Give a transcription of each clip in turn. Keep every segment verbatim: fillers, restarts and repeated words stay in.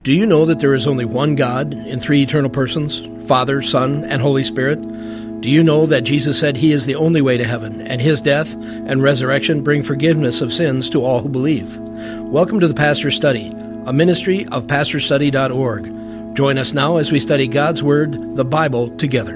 Do you know that there is only one God in three eternal persons, Father, Son, and Holy Spirit? Do you know that Jesus said He is the only way to heaven, and His death and resurrection bring forgiveness of sins to all who believe? Welcome to the Pastor's Study, a ministry of pastor study dot org. Join us now as we study God's Word, the Bible, together.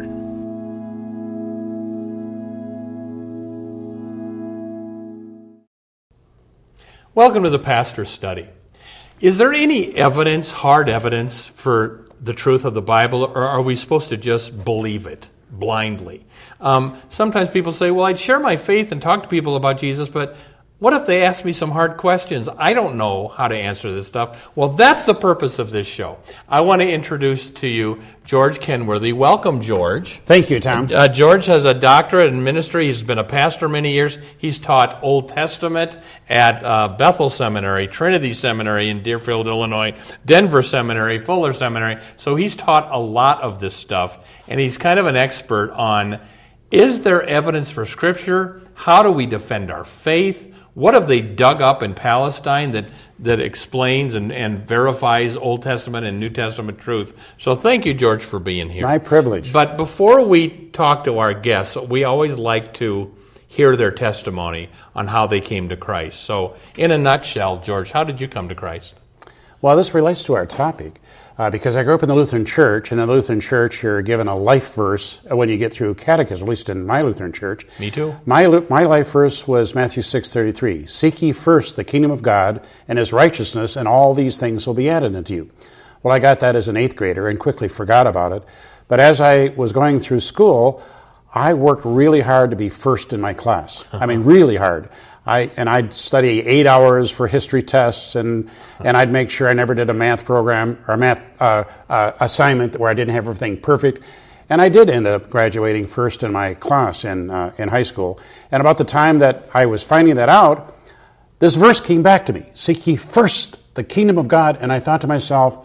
Welcome to the Pastor's Study. Is there any evidence, hard evidence, for the truth of the Bible, or are we supposed to just believe it blindly? Um, sometimes people say, well, I'd share my faith and talk to people about Jesus, but what if they ask me some hard questions? I don't know how to answer this stuff. Well, that's the purpose of this show. I want to introduce to you George Kenworthy. Welcome, George. Thank you, Tom. Uh, George has a doctorate in ministry. He's been a pastor many years. He's taught Old Testament at uh, Bethel Seminary, Trinity Seminary in Deerfield, Illinois, Denver Seminary, Fuller Seminary. So he's taught a lot of this stuff, and he's kind of an expert on, is there evidence for Scripture? How do we defend our faith? What have they dug up in Palestine that, that explains and, and verifies Old Testament and New Testament truth? So thank you, George, for being here. My privilege. But before we talk to our guests, we always like to hear their testimony on how they came to Christ. So in a nutshell, George, how did you come to Christ? Well, this relates to our topic. Uh, because I grew up in the Lutheran Church, and in the Lutheran Church you're given a life verse when you get through catechism, at least in my Lutheran Church. Me too. My my life verse was Matthew six thirty-three. Seek ye first the kingdom of God and His righteousness, and all these things will be added unto you. Well, I got that as an eighth grader and quickly forgot about it. But as I was going through school, I worked really hard to be first in my class. I mean, really hard. I and I'd study eight hours for history tests, and and I'd make sure I never did a math program or a math uh, uh, assignment where I didn't have everything perfect. And I did end up graduating first in my class in uh, in high school. And about the time that I was finding that out, this verse came back to me: "Seek ye first the kingdom of God." And I thought to myself,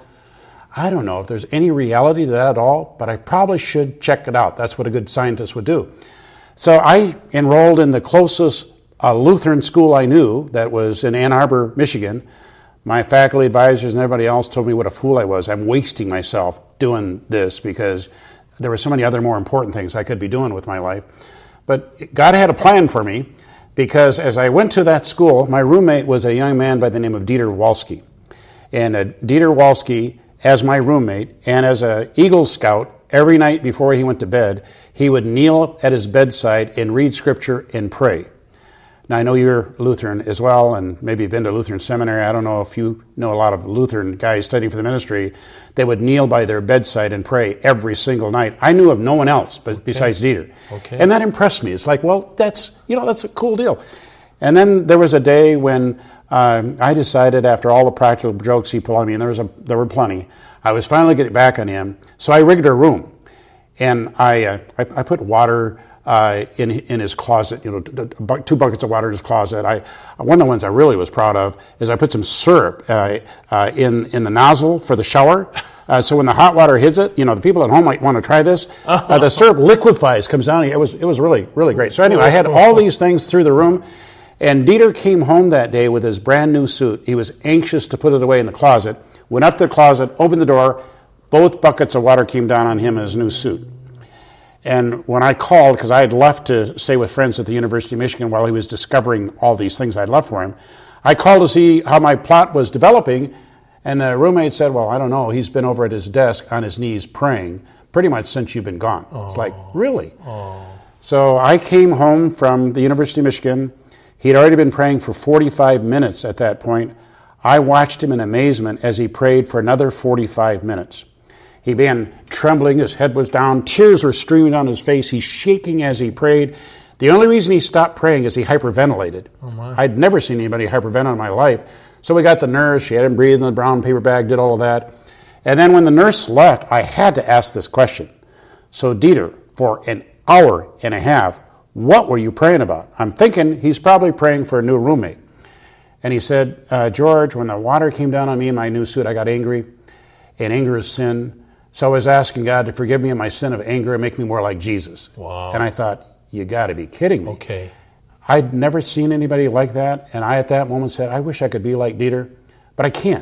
I don't know if there's any reality to that at all, but I probably should check it out. That's what a good scientist would do. So I enrolled in the closest a Lutheran school I knew that was in Ann Arbor, Michigan. My faculty advisors and everybody else told me what a fool I was. I'm wasting myself doing this because there were so many other more important things I could be doing with my life. But God had a plan for me, because as I went to that school, my roommate was a young man by the name of Dieter Walski. And uh, Dieter Walski, as my roommate and as an Eagle Scout, every night before he went to bed, he would kneel at his bedside and read Scripture and pray. Now, I know you're Lutheran as well, and maybe you've been to Lutheran seminary. I don't know if you know a lot of Lutheran guys studying for the ministry. They would kneel by their bedside and pray every single night. I knew of no one else but okay. besides Dieter. Okay. And that impressed me. It's like, well, that's, you know, that's a cool deal. And then there was a day when um, I decided, after all the practical jokes he pulled on me, and there was a, there were plenty, I was finally getting back on him. So I rigged a room, and I uh, I, I put water Uh, in in his closet, you know, two buckets of water in his closet. I one of the ones I really was proud of is I put some syrup uh, uh, in in the nozzle for the shower. Uh, so when the hot water hits it, you know, the people at home might want to try this. Uh, the syrup liquefies, comes down. It was it was really really great. So anyway, I had all these things through the room, and Dieter came home that day with his brand new suit. He was anxious to put it away in the closet. Went up to the closet, opened the door. Both buckets of water came down on him in his new suit. And when I called, because I had left to stay with friends at the University of Michigan while he was discovering all these things I'd left for him, I called to see how my plot was developing, and the roommate said, well, I don't know, he's been over at his desk on his knees praying pretty much since you've been gone. Oh. It's like, really? Oh. So I came home from the University of Michigan. He'd already been praying for forty-five minutes at that point. I watched him in amazement as he prayed for another forty-five minutes. He began trembling, his head was down, tears were streaming down his face, he's shaking as he prayed. The only reason he stopped praying is he hyperventilated. Oh my. I'd never seen anybody hyperventilate in my life. So we got the nurse, she had him breathe in the brown paper bag, did all of that. And then when the nurse left, I had to ask this question. So Dieter, for an hour and a half, what were you praying about? I'm thinking he's probably praying for a new roommate. And he said, uh, George, when the water came down on me in my new suit, I got angry, and anger is sin. So I was asking God to forgive me of my sin of anger and make me more like Jesus. Wow. And I thought, you got to be kidding me. Okay. I'd never seen anybody like that, and I at that moment said, I wish I could be like Dieter, but I can't.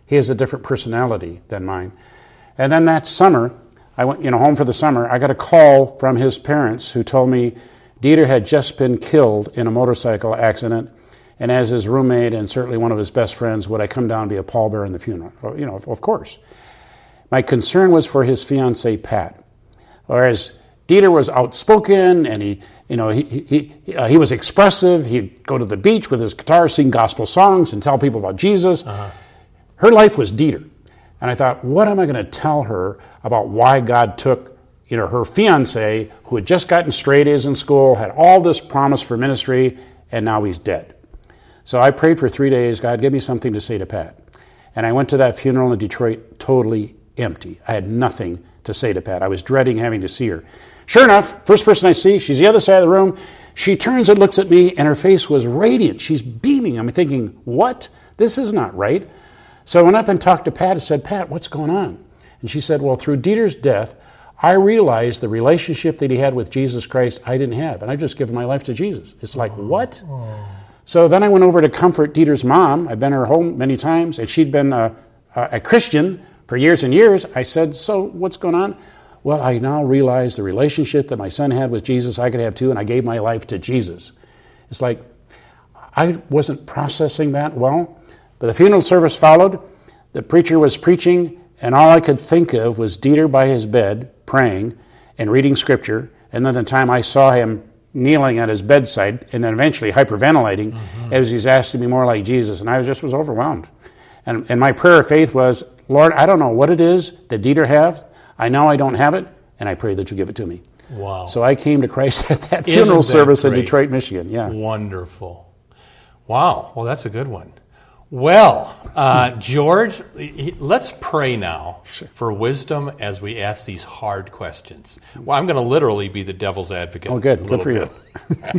He has a different personality than mine. And then that summer, I went, you know, home for the summer. I got a call from his parents who told me Dieter had just been killed in a motorcycle accident, and as his roommate and certainly one of his best friends, would I come down and be a pallbearer in the funeral? Well, you know, of course. My concern was for his fiancée, Pat. Whereas Dieter was outspoken, and he, you know, he he uh, he was expressive. He'd go to the beach with his guitar, sing gospel songs, and tell people about Jesus. Uh-huh. Her life was Dieter, and I thought, what am I going to tell her about why God took, you know, her fiancé, who had just gotten straight A's in school, had all this promise for ministry, and now he's dead. So I prayed for three days. God, give me something to say to Pat, and I went to that funeral in Detroit, totally empty. I had nothing to say to Pat. I was dreading having to see her. Sure enough, first person I see, she's the other side of the room. She turns and looks at me, and her face was radiant. She's beaming. I'm thinking, what? This is not right. So I went up and talked to Pat and said, Pat, what's going on? And she said, well, through Dieter's death, I realized the relationship that he had with Jesus Christ I didn't have, and I've just given my life to Jesus. It's like, what? Oh. So then I went over to comfort Dieter's mom. I've been to her home many times, and she'd been a, a Christian for years and years. I said, so what's going on? Well, I now realize the relationship that my son had with Jesus, I could have too, and I gave my life to Jesus. It's like, I wasn't processing that well, but the funeral service followed. The preacher was preaching, and all I could think of was Dieter by his bed, praying and reading scripture, and then the time I saw him kneeling at his bedside, and then eventually hyperventilating, mm-hmm. as he's asked to be more like Jesus, and I just was overwhelmed. And, and my prayer of faith was, Lord, I don't know what it is that Dieter has. I know I don't have it, and I pray that you give it to me. Wow. So I came to Christ at that funeral that service great? in Detroit, Michigan. Yeah. Wonderful. Wow. Well, that's a good one. Well, uh, George, let's pray now for wisdom as we ask these hard questions. Well, I'm going to literally be the devil's advocate. Oh, good. Good for bit. you.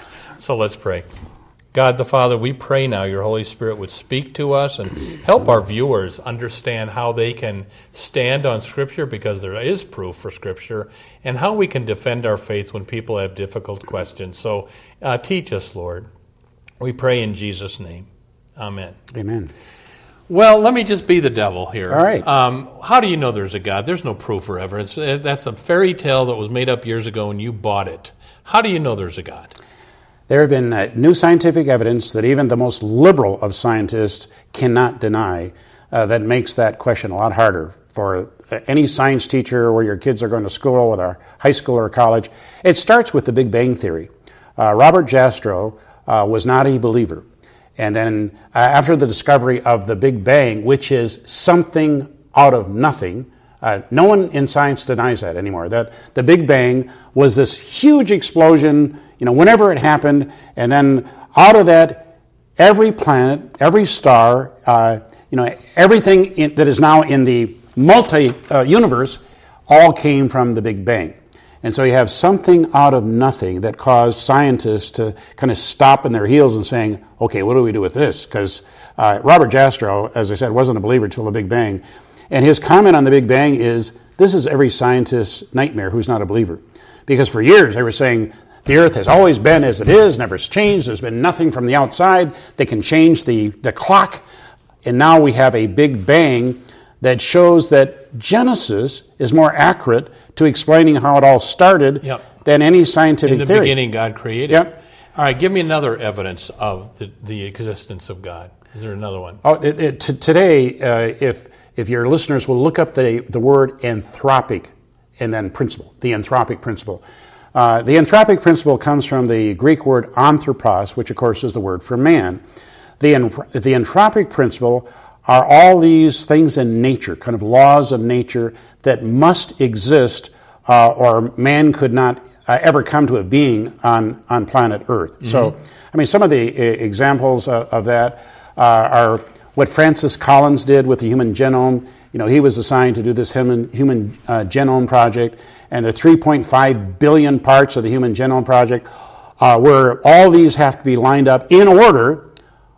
So let's pray. God the Father, we pray now your Holy Spirit would speak to us and help our viewers understand how they can stand on Scripture, because there is proof for Scripture, and how we can defend our faith when people have difficult questions. So uh, teach us, Lord. We pray in Jesus' name. Amen. Amen. Well, let me just be the devil here. All right. Um, how do you know there's a God? There's no proof or evidence. That's a fairy tale that was made up years ago and you bought it. How do you know there's a God? There have been uh, new scientific evidence that even the most liberal of scientists cannot deny uh, that makes that question a lot harder for uh, any science teacher where your kids are going to school, whether high school or college. It starts with the Big Bang Theory. Uh, Robert Jastrow uh, was not a believer. And then uh, after the discovery of the Big Bang, which is something out of nothing, uh, no one in science denies that anymore, that the Big Bang was this huge explosion, you know, whenever it happened, and then out of that, every planet, every star, uh, you know, everything in, that is now in the multi-universe uh, all came from the Big Bang. And so you have something out of nothing that caused scientists to kind of stop in their heels and saying, okay, what do we do with this? Because uh, Robert Jastrow, as I said, wasn't a believer until the Big Bang. And his comment on the Big Bang is, this is every scientist's nightmare who's not a believer. Because for years they were saying, the earth has always been as it is, never changed, there's been nothing from the outside that can change the, the clock. And now we have a Big Bang that shows that Genesis is more accurate to explaining how it all started yep. than any scientific theory. In the theory. beginning, God created. Yep. All right, give me another evidence of the, the existence of God. Is there another one? Oh, it, it, t- today, uh, if if your listeners will look up the the word anthropic and then principle, the anthropic principle. Uh, the anthropic principle comes from the Greek word anthropos, which of course is the word for man. The the anthropic principle are all these things in nature, kind of laws of nature that must exist, uh, or man could not uh, ever come to a being on, on planet Earth. Mm-hmm. So, I mean, some of the uh, examples uh, of that uh, are what Francis Collins did with the human genome. You know, he was assigned to do this human, human uh, genome project, and the three point five billion parts of the human genome project, uh, where all these have to be lined up in order,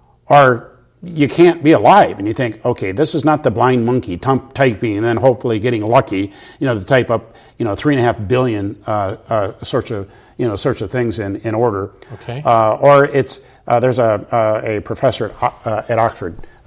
or you can't be alive. And you think, okay, this is not the blind monkey tump typing and then hopefully getting lucky, you know, to type up, you know, three and a half billion uh, uh, sorts of, you know, sorts of things in, in order. Okay. Uh, or it's uh, there's a uh, a professor at, uh, at Oxford,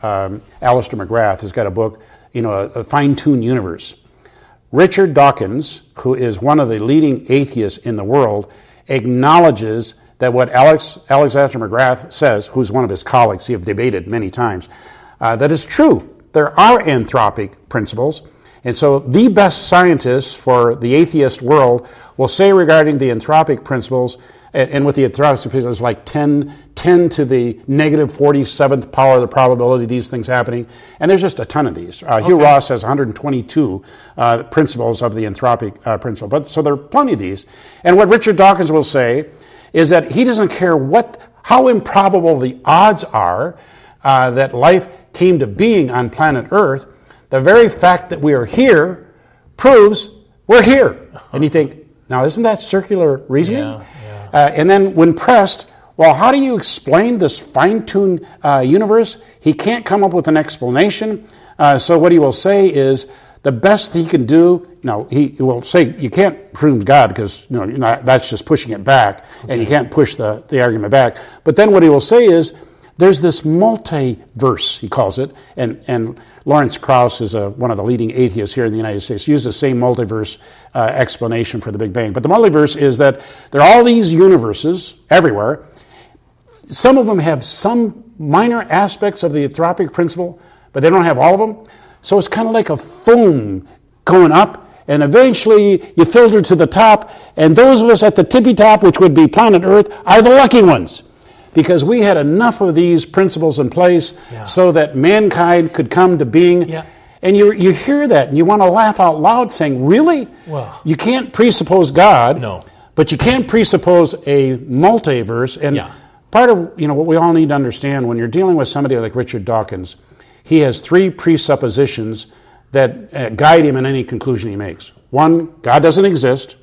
um, Alistair McGrath has got a book, you know, a, a fine-tuned universe. Richard Dawkins, who is one of the leading atheists in the world, acknowledges that what Alex, Alexander McGrath says, who's one of his colleagues, he have debated many times, uh, that is true. There are anthropic principles. And so the best scientists for the atheist world will say regarding the anthropic principles, and, and with the anthropic principles, like ten, ten to the negative forty-seventh power of the probability of these things happening. And there's just a ton of these. Uh, Hugh okay. Ross has one hundred twenty-two uh, principles of the anthropic uh, principle. But so there are plenty of these. And what Richard Dawkins will say is that he doesn't care what, how improbable the odds are uh, that life came to being on planet Earth. The very fact that we are here proves we're here. And you think, now isn't that circular reasoning? Yeah, yeah. Uh, and then when pressed, well, how do you explain this fine-tuned uh, universe? He can't come up with an explanation. Uh, so what he will say is the best he can do, no, he will say you can't presume God because you know, not, that's just pushing it back, okay. and you can't push the, the argument back. But then what he will say is, there's this multiverse, he calls it, and, and Lawrence Krauss is a, one of the leading atheists here in the United States, used the same multiverse uh, explanation for the Big Bang. But the multiverse is that there are all these universes everywhere. Some of them have some minor aspects of the anthropic principle, but they don't have all of them. So it's kind of like a foam going up, and eventually you filter to the top, and those of us at the tippy top, which would be planet Earth, are the lucky ones. Because we had enough of these principles in place yeah. so that mankind could come to being. Yeah. And you you hear that and you want to laugh out loud saying, really? Well, you can't presuppose God, no. but you can presuppose a multiverse. And yeah. part of you know what we all need to understand when you're dealing with somebody like Richard Dawkins, he has three presuppositions that uh, guide him in any conclusion he makes. One, God doesn't exist.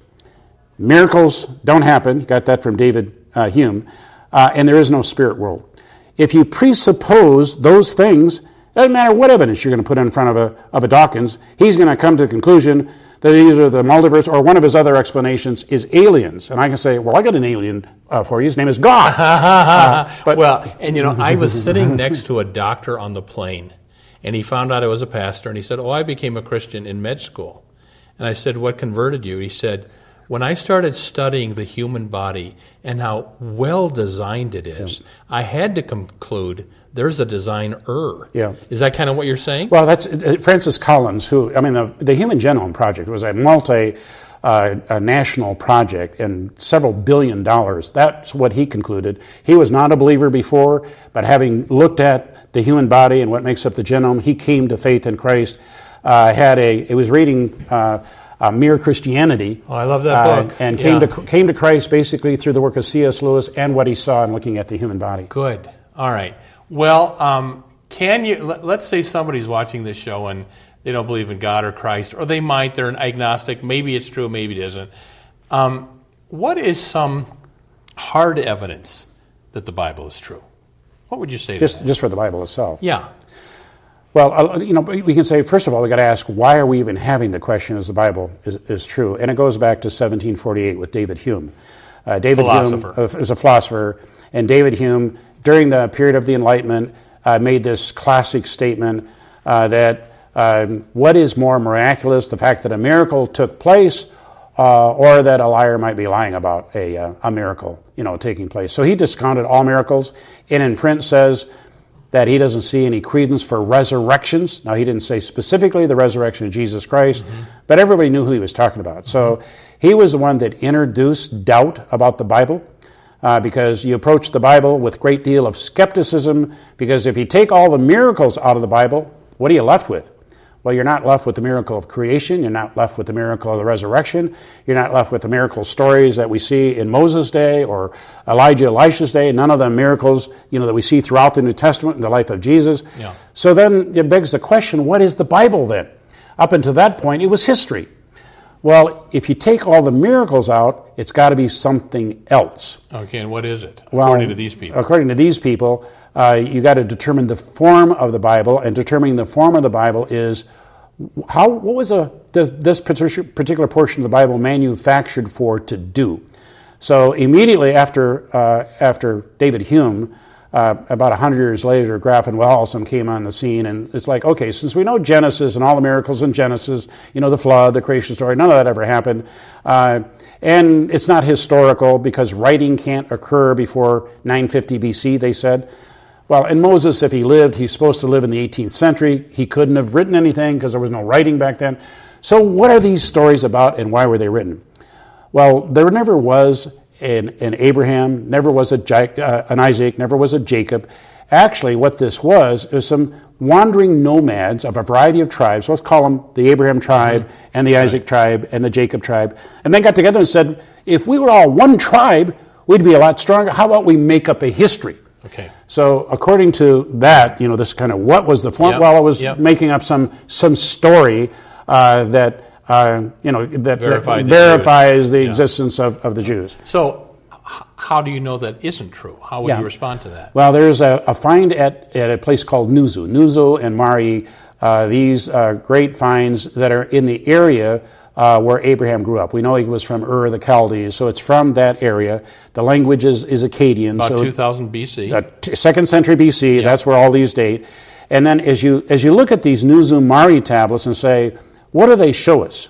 Miracles don't happen. You got that from David uh, Hume. Uh, and there is no spirit world. If you presuppose those things, it doesn't matter what evidence you're going to put in front of a of a Dawkins, he's going to come to the conclusion that either the multiverse or one of his other explanations is aliens. And I can say, well, I got an alien uh, for you. His name is God. uh, but, well, and you know, I was sitting next to a doctor on the plane, and he found out I was a pastor, and he said, oh, I became a Christian in med school. And I said, what converted you? He said, when I started studying the human body and how well designed it is, yeah. I had to conclude there's a designer. Yeah. Is that kind of what you're saying? Well, that's uh, Francis Collins, who, I mean, the, the Human Genome Project was a multi uh, a national project and several billion dollars. That's what he concluded. He was not a believer before, but having looked at the human body and what makes up the genome, he came to faith in Christ. Uh, had a, it was reading Uh, Uh, Mere Christianity. Oh, I love that book. Uh, and came yeah. to came to Christ basically through the work of C S Lewis and what he saw in looking at the human body. Good. All right. Well, um, can you? Let, let's say somebody's watching this show and they don't believe in God or Christ, or they might. They're an agnostic. Maybe it's true. Maybe it isn't. Um, what is some hard evidence that the Bible is true? What would you say? Just to that? just for the Bible itself. Yeah. Well, you know, we can say, first of all, we got to ask, why are we even having the question is the Bible is, is true? And it goes back to seventeen forty-eight with David Hume. Uh, David philosopher. Hume uh, is a philosopher, and David Hume, during the period of the Enlightenment, uh, made this classic statement uh, that um, what is more miraculous, the fact that a miracle took place, uh, or that a liar might be lying about a, uh, a miracle, you know, taking place. So he discounted all miracles, and in print says that he doesn't see any credence for resurrections. Now, he didn't say specifically the resurrection of Jesus Christ, mm-hmm. but everybody knew who he was talking about. So he was the one that introduced doubt about the Bible, uh, because you approach the Bible with a great deal of skepticism, because if you take all the miracles out of the Bible, what are you left with? Well, you're not left with the miracle of creation. You're not left with the miracle of the resurrection. You're not left with the miracle stories that we see in Moses' day or Elijah, Elisha's day. None of the miracles, you know, that we see throughout the New Testament in the life of Jesus. Yeah. So then it begs the question, what is the Bible then? Up until that point, it was history. Well, if you take all the miracles out, it's got to be something else. Okay, and what is it, well, according to these people? According to these people, uh, you got to determine the form of the Bible, and determining the form of the Bible is how. What was a this, this particular portion of the Bible manufactured for to do? So immediately after uh, after David Hume, uh, about one hundred years later, Graf and Wellhausen came on the scene, and it's like, okay, since we know Genesis and all the miracles in Genesis, you know, the flood, the creation story, none of that ever happened. Uh, and it's not historical because writing can't occur before nine fifty B C, they said. Well, and Moses, if he lived, he's supposed to live in the eighteenth century. He couldn't have written anything because there was no writing back then. So what are these stories about, and why were they written? Well, there never was an, an Abraham, never was a, uh, an Isaac, never was a Jacob. Actually, what this was is some wandering nomads of a variety of tribes. Let's call them the Abraham tribe mm-hmm. and the Isaac right. tribe and the Jacob tribe. And they got together and said, if we were all one tribe, we'd be a lot stronger. How about we make up a history? Okay. So according to that, you know, this kind of what was the form? Yep. Well, it was yep. making up some some story uh, that uh, you know that, that the verifies the yeah. existence of, of the Jews. So, h- how do you know that isn't true? How would yeah. you respond to that? Well, there's a, a find at, at a place called Nuzu, Nuzu and Mari. Uh, these uh, great finds that are in the area uh, where Abraham grew up. We know he was from Ur the Chaldees, so it's from that area. The language is, is Akkadian. About so two thousand B C. Uh, t- second century B C, yep. That's where all these date. And then as you as you look at these Nuzu Mari tablets and say, what do they show us?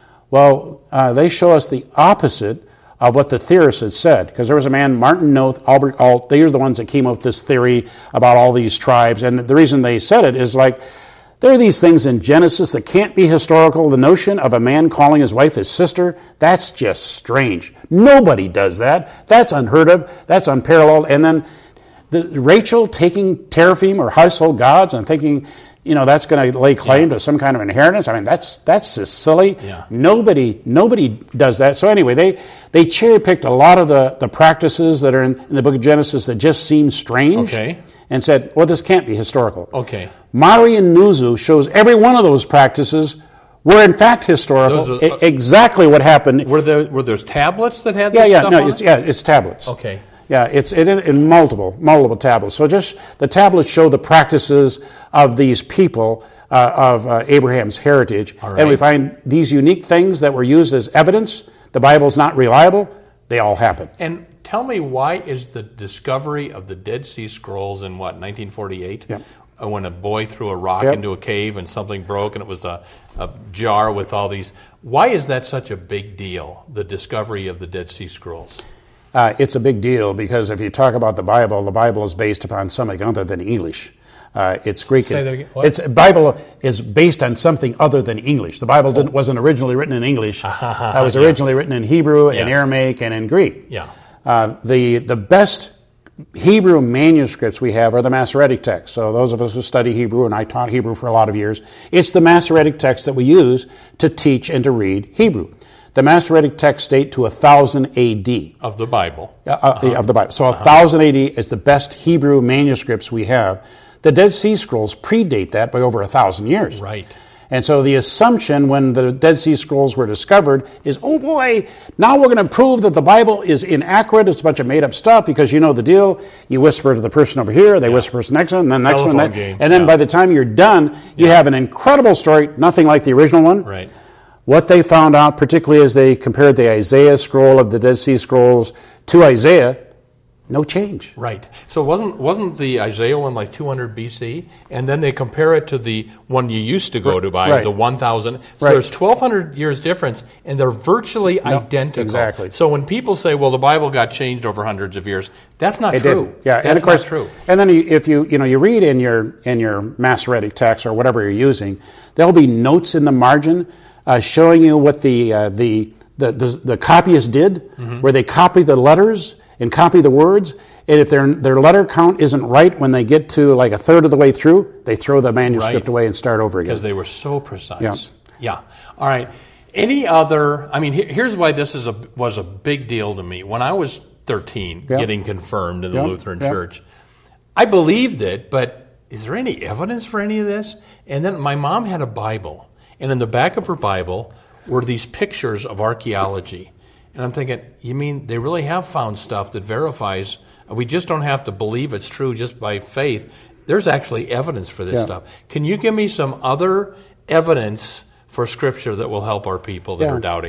Well, uh, they show us the opposite of what the theorists had said. Because there was a man, Martin Noth, Albert Alt, they are the ones that came up with this theory about all these tribes. And the reason they said it is like, there are these things in Genesis that can't be historical. The notion of a man calling his wife his sister, that's just strange. Nobody does that. That's unheard of. That's unparalleled. And then the, Rachel taking teraphim or household gods and thinking, you know, that's going to lay claim yeah. to some kind of inheritance. I mean, that's that's just silly. Yeah. Nobody nobody does that. So anyway, they they cherry picked a lot of the, the practices that are in, in the book of Genesis that just seem strange. Okay. And said, well, this can't be historical. Okay. Mari and Nuzu shows every one of those practices were in fact historical. Are, uh, exactly what happened. Were there were there tablets that had yeah, this yeah, stuff no, on it's, it? yeah, it's tablets. Okay. Yeah, it's in, in multiple multiple tablets. So just the tablets show the practices of these people uh, of uh, Abraham's heritage, All right. and we find these unique things that were used as evidence. The Bible's not reliable. They all happen. And tell me, why is the discovery of the Dead Sea Scrolls in what, nineteen forty-eight? Yep. Uh, when a boy threw a rock Yep. into a cave and something broke and it was a, a jar with all these. Why is that such a big deal, the discovery of the Dead Sea Scrolls? Uh, it's a big deal because if you talk about the Bible, the Bible is based upon something other than English. Uh, it's Greek. Say that again. What? It's Bible is based on something other than English. The Bible didn't, wasn't originally written in English. It was originally yeah. written in Hebrew, yeah. in Aramaic, and in Greek. Yeah. Uh, the the best Hebrew manuscripts we have are the Masoretic texts. So those of us who study Hebrew, and I taught Hebrew for a lot of years, it's the Masoretic texts that we use to teach and to read Hebrew. The Masoretic texts date to one thousand A D. Of the Bible. Uh, uh-huh. Of the Bible. So uh-huh. one thousand A D is the best Hebrew manuscripts we have. The Dead Sea Scrolls predate that by over a thousand years. Right. And so the assumption when the Dead Sea Scrolls were discovered is, oh boy, now we're going to prove that the Bible is inaccurate. It's a bunch of made-up stuff because you know the deal. You whisper to the person over here, they yeah. whisper to the next one, and then the next Telephone one. That, game. and then yeah. by the time you're done, you yeah. have an incredible story, nothing like the original one. Right. What they found out, particularly as they compared the Isaiah scroll of the Dead Sea Scrolls to Isaiah, no change. Right. So wasn't wasn't the Isaiah one like two hundred B C? And then they compare it to the one you used to go to by, right. the one thousand. So right. there's twelve hundred years difference, and they're virtually no, identical. Exactly. So when people say, well, the Bible got changed over hundreds of years, that's not it true. Didn't. Yeah, that's and of course, not true. And then if you you know you read in your in your Masoretic text or whatever you're using, there'll be notes in the margin uh, showing you what the uh, the, the the the copyist did, mm-hmm. where they copy the letters and copy the words. And if their their letter count isn't right when they get to like a third of the way through, they throw the manuscript right. away and start over again. Because they were so precise. Yeah. yeah. All right. Any other, I mean, here's why this is a was a big deal to me. When I was thirteen, yeah. getting confirmed in the yeah. Lutheran yeah. Church, I believed it, but is there any evidence for any of this? And then my mom had a Bible, and in the back of her Bible were these pictures of archaeology. And I'm thinking, you mean they really have found stuff that verifies. We just don't have to believe it's true just by faith. There's actually evidence for this yeah. stuff. Can you give me some other evidence for Scripture that will help our people that yeah. are doubting?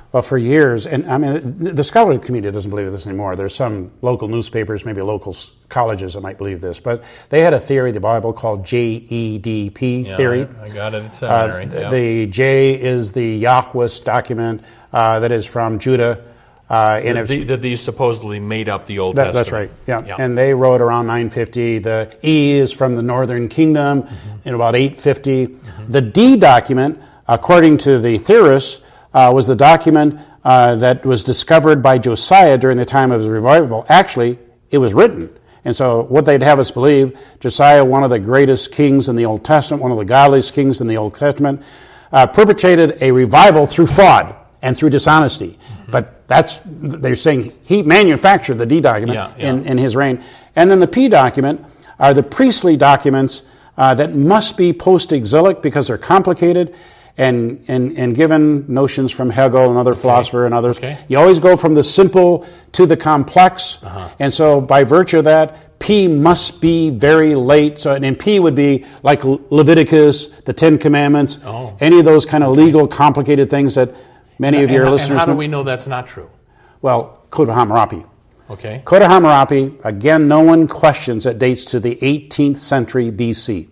Well, for years, and I mean, the scholarly community doesn't believe this anymore. There's some local newspapers, maybe local colleges that might believe this, but they had a theory, the Bible, called J E D P yeah, theory. I, I got it at seminary. Uh, yeah. The J is the Yahwist document uh, that is from Judah. Uh, and that, the, that these supposedly made up the Old that, Testament. That's right, yeah. yeah. And they wrote around nine fifty. The E is from the Northern Kingdom mm-hmm. in about eight fifty. Mm-hmm. The D document, according to the theorists, uh, was the document uh, that was discovered by Josiah during the time of his revival. Actually, it was written. And so what they'd have us believe, Josiah, one of the greatest kings in the Old Testament, one of the godliest kings in the Old Testament, uh, perpetrated a revival through fraud and through dishonesty. Mm-hmm. But that's, they're saying he manufactured the D document yeah, yeah. In, in his reign. And then the P document are the priestly documents uh, that must be post-exilic because they're complicated and, and, and given notions from Hegel, another okay. philosopher, and others. Okay. You always go from the simple to the complex. Uh-huh. And so by virtue of that, P must be very late. So, and P would be like Leviticus, the Ten Commandments, oh. any of those kind of legal, complicated things that many and, of your and, listeners and how do know. we know that's not true? Well, Code of Hammurabi. Okay. Code of Hammurabi, again, no one questions, it dates to the eighteenth century B C.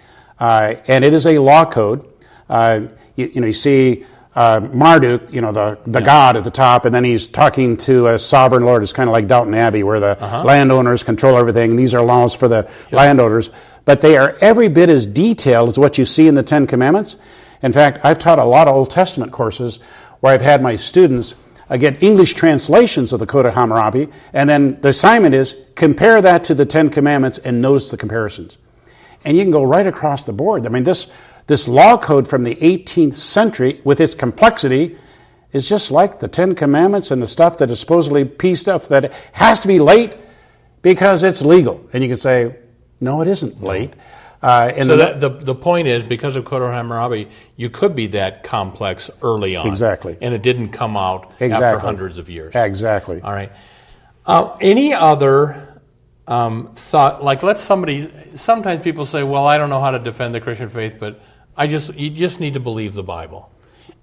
Uh, and it is a law code. Uh, you, you know, you see uh, Marduk, you know, the, the yeah. god at the top, and then he's talking to a sovereign lord. It's kind of like Downton Abbey, where the uh-huh. landowners control everything. These are laws for the yeah. landowners. But they are every bit as detailed as what you see in the Ten Commandments. In fact, I've taught a lot of Old Testament courses where I've had my students uh, get English translations of the Code of Hammurabi, and then the assignment is compare that to the Ten Commandments and notice the comparisons. And you can go right across the board. I mean, this this law code from the eighteenth century, with its complexity, is just like the Ten Commandments and the stuff that is supposedly P stuff that has to be late because it's legal. And you can say, no, it isn't late. Uh, and so the, that, the the point is, because of Code of Hammurabi, you could be that complex early on. Exactly. And it didn't come out exactly. after hundreds of years. Exactly. All right. Uh, any other um, thought, like let somebody, sometimes people say, well, I don't know how to defend the Christian faith, but I just you just need to believe the Bible.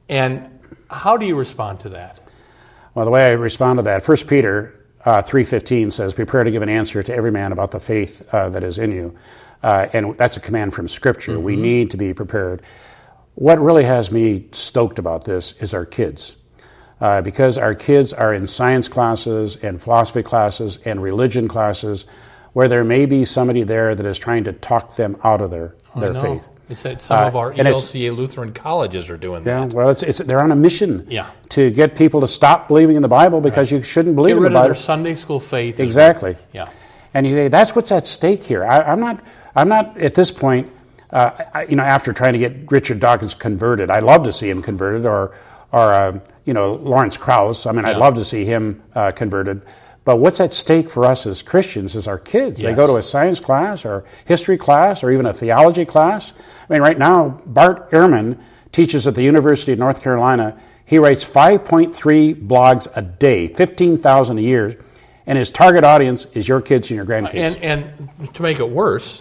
And how do you respond to that? Well, the way I respond to that, First Peter uh, three fifteen says, prepare to give an answer to every man about the faith uh, that is in you. Uh, and that's a command from Scripture. Mm-hmm. We need to be prepared. What really has me stoked about this is our kids. Uh, because our kids are in science classes and philosophy classes and religion classes where there may be somebody there that is trying to talk them out of their, their faith. It's that some uh, of our E L C A Lutheran colleges are doing yeah, that. Well, it's, it's, they're on a mission yeah. to get people to stop believing in the Bible because right. you shouldn't believe get in the rid Bible. Of their Sunday school faith. Exactly. Well. Yeah. And you say, that's what's at stake here. I, I'm not I'm not at this point, uh, I, you know, after trying to get Richard Dawkins converted. I'd love to see him converted, or, or uh, you know, Lawrence Krauss. I mean, yeah. I'd love to see him uh, converted. But what's at stake for us as Christians is our kids. Yes. They go to a science class or history class or even a theology class. I mean, right now, Bart Ehrman teaches at the University of North Carolina. He writes five point three blogs a day, fifteen thousand a year, and his target audience is your kids and your grandkids. And, and to make it worse,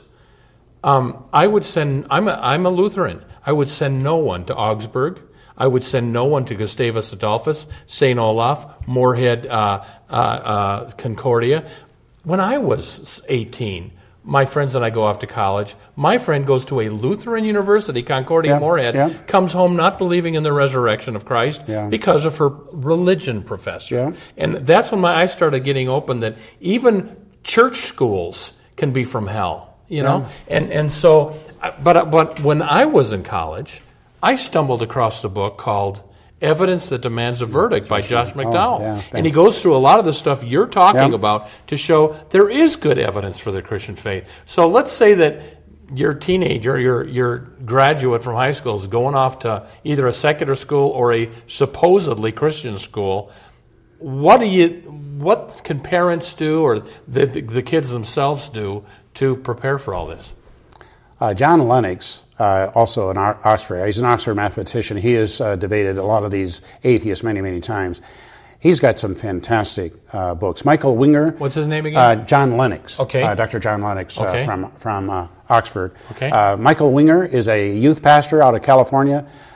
um, I would send, I'm a, I'm a Lutheran, I would send no one to Augsburg. I would send no one to Gustavus Adolphus, Saint Olaf, Moorhead, uh, uh, uh, Concordia. When I was eighteen, my friends and I go off to college. My friend goes to a Lutheran university, Concordia, yeah, Moorhead, yeah. comes home not believing in the resurrection of Christ yeah. because of her religion professor. Yeah. And that's when my eyes started getting open that even church schools can be from hell, you know? Yeah. And and so, but but when I was in college, I stumbled across a book called Evidence That Demands a Verdict by Josh McDowell. Oh, yeah, and he goes through a lot of the stuff you're talking yeah. about to show there is good evidence for the Christian faith. So let's say that your teenager, your your graduate from high school is going off to either a secular school or a supposedly Christian school. What do you what can parents do or the the, the kids themselves do to prepare for all this? Uh, John Lennox, uh, also an Oxford, he's an Oxford mathematician. He has uh, debated a lot of these atheists many, many times. He's got some fantastic uh, books. Michael Winger. What's his name again? Uh, John Lennox. Okay. Uh, Doctor John Lennox okay. uh, from from uh, Oxford. Okay. Uh, Michael Winger is a youth pastor out of California.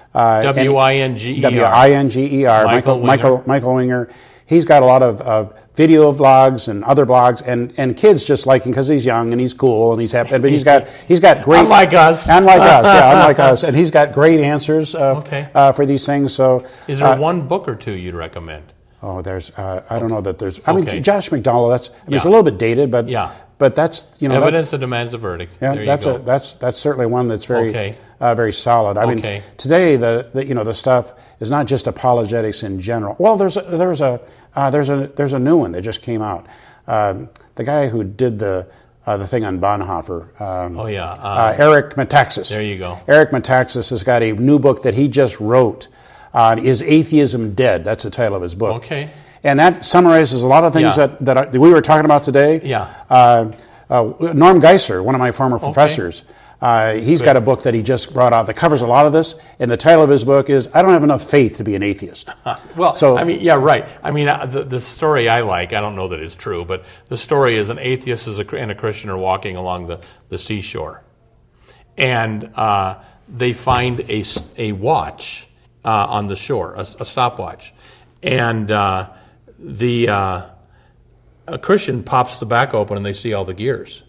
Uh, W I N G E R. W I N G E R. Michael Michael, Michael, Michael Winger. He's got a lot of, of video vlogs and other vlogs, and, and kids just like him because he's young and he's cool and he's happy. But he's got he's got great unlike us, unlike us, yeah, unlike us, and he's got great answers uh, okay. uh, for these things. So, is there uh, one book or two you'd recommend? Oh, there's uh, I don't know that there's. I okay. mean, Josh McDowell. That's I mean, yeah. it's a little bit dated, but yeah. but that's you know evidence that, that demands a verdict. Yeah, there that's you go. a that's that's certainly one that's very okay. uh, very solid. I okay. mean, today the, the you know the stuff is not just apologetics in general. Well, there's a, there's a uh, there's a there's a new one that just came out. Um, the guy who did the uh, the thing on Bonhoeffer. Um, oh yeah, uh, uh, Eric Metaxas. There you go. Eric Metaxas has got a new book that he just wrote. Uh, Is Atheism Dead? That's the title of his book. Okay. And that summarizes a lot of things yeah. that, that, I, that we were talking about today. Yeah. Uh, uh, Norm Geisler, one of my former professors, okay. uh, he's Good. got a book that he just brought out that covers a lot of this. And the title of his book is "I Don't Have Enough Faith to Be an Atheist." Well, so, I mean, yeah, right. I mean, uh, the, the story I like, I don't know that it's true, but the story is an atheist is a, and a Christian are walking along the, the seashore. And uh, they find a, a watch uh, on the shore, a, a stopwatch. And uh, the uh, a Christian pops the back open and they see all the gears.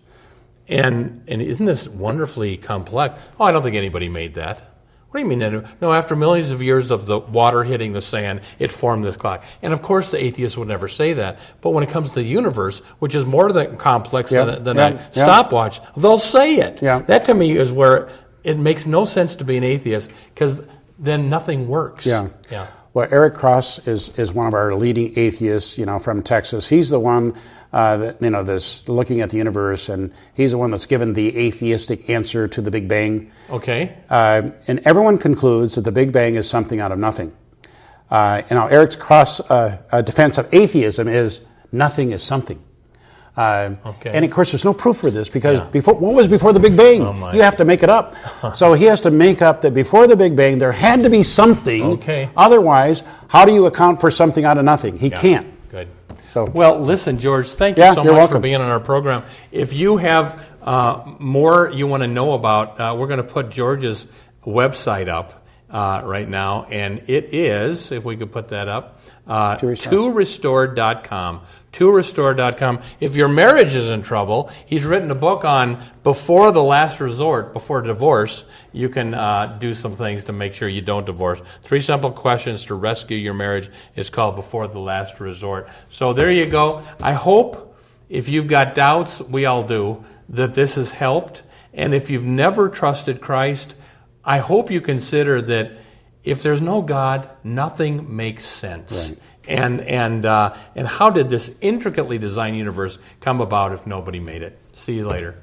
And and isn't this wonderfully complex? Oh, I don't think anybody made that. What do you mean? No, after millions of years of the water hitting the sand, it formed this clock. And of course the atheist would never say that. But when it comes to the universe, which is more than complex yeah, than, than yeah, a yeah. stopwatch, they'll say it. Yeah. That to me is where it makes no sense to be an atheist, because then nothing works. Yeah. Yeah. Well, Eric Cross is, is one of our leading atheists, you know, from Texas. He's the one uh, that, you know, that's looking at the universe, and he's the one that's given the atheistic answer to the Big Bang. Okay. Uh, and everyone concludes that the Big Bang is something out of nothing. Uh, and now Eric Cross' uh, uh, defense of atheism is nothing is something. Uh, okay. And of course, there's no proof for this because yeah. before what was before the Big Bang? Oh you have to make it up. So he has to make up that before the Big Bang there had to be something. Okay. Otherwise, how do you account for something out of nothing? He yeah. can't. Good. So well, listen, George. Thank you yeah, so you're much welcome. for being on our program. If you have uh, more you want to know about, uh, we're going to put George's website up uh, right now, and it is, if we could put that up. Uh, to restore dot com. to restore dot com. If your marriage is in trouble, he's written a book on before the last resort, before divorce. You can uh, do some things to make sure you don't divorce. Three simple questions to rescue your marriage is called Before the Last Resort. So there you go. I hope, if you've got doubts, we all do, that this has helped. And if you've never trusted Christ, I hope you consider that if there's no God, nothing makes sense. Right. And and uh, and how did this intricately designed universe come about if nobody made it? See you later.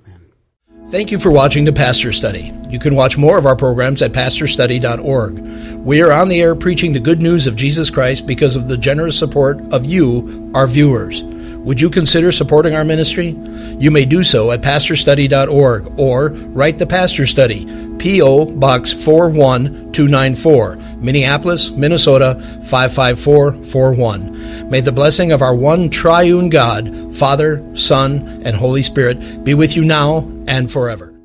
Thank you for watching the Pastor Study. You can watch more of our programs at pastor study dot org. We are on the air preaching the good news of Jesus Christ because of the generous support of you, our viewers. Would you consider supporting our ministry? You may do so at pastor study dot org or write the Pastor Study, P O. Box four one two nine four, Minneapolis, Minnesota five five four four one. May the blessing of our one triune God, Father, Son, and Holy Spirit be with you now and forever.